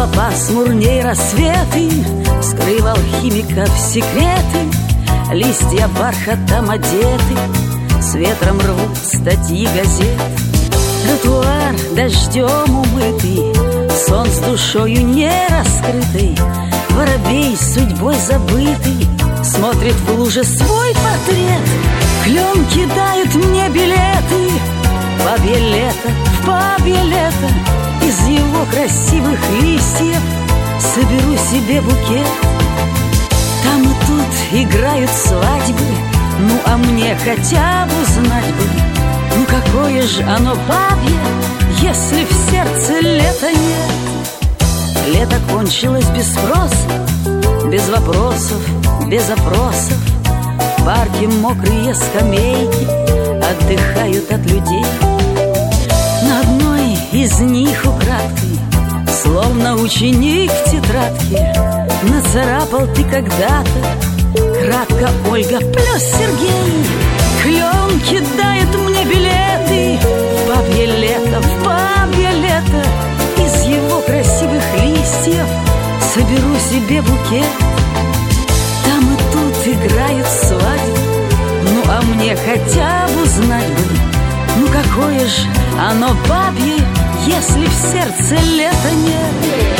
пасмурней рассветы скрыл алхимиков секреты. Листья бархатом одеты, с ветром рвут статьи газет. Тротуар дождем умытый, сон с душою не раскрытый. Воробей судьбой забытый смотрит в луже свой портрет. Клен кидает мне билеты, бабье лето, в бабье лето. Из его красивых листьев соберу себе букет. Там и тут играют свадьбы, ну а мне хотя бы знать бы, ну какое же оно бабье, если в сердце лета нет. Лето кончилось без спроса, без вопросов, без опросов. В парке мокрые скамейки отдыхают от людей. На одной из них украдкой, словно ученик в тетрадке, нацарапал ты когда-то кратко Ольга плюс Сергей. Клен кидает мне билеты в бабье лето, в бабье лето. Из его красивых листьев соберу себе букет. Там и тут играют свадьбы, ну а мне хотя бы знать бы, ну какое же оно бабье, если в сердце лета нет.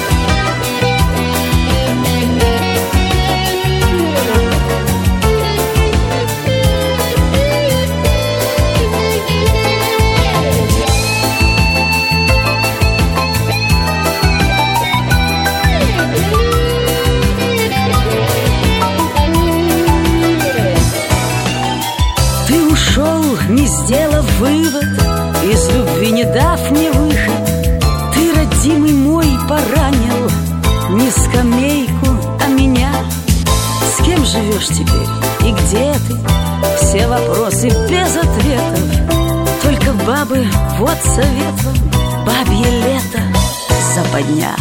Не сделав вывод, из любви не дав мне выход. Ты, родимый мой, поранил не скамейку, а меня. С кем живешь теперь и где ты? Все вопросы без ответов. Только бабы, вот совет вам, бабье лето, западня.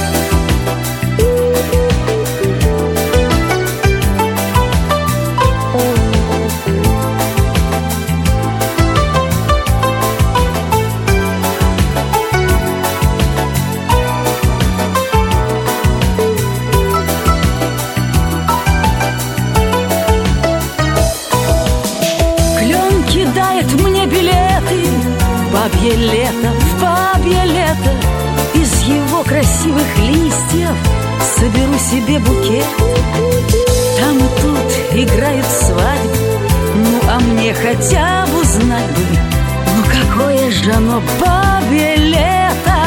Мне билеты в бабье лето, в бабье лето. Из его красивых листьев соберу себе букет. Там и тут играют свадьбы, ну а мне хотя бы знать бы, ну какое же оно бабье лето.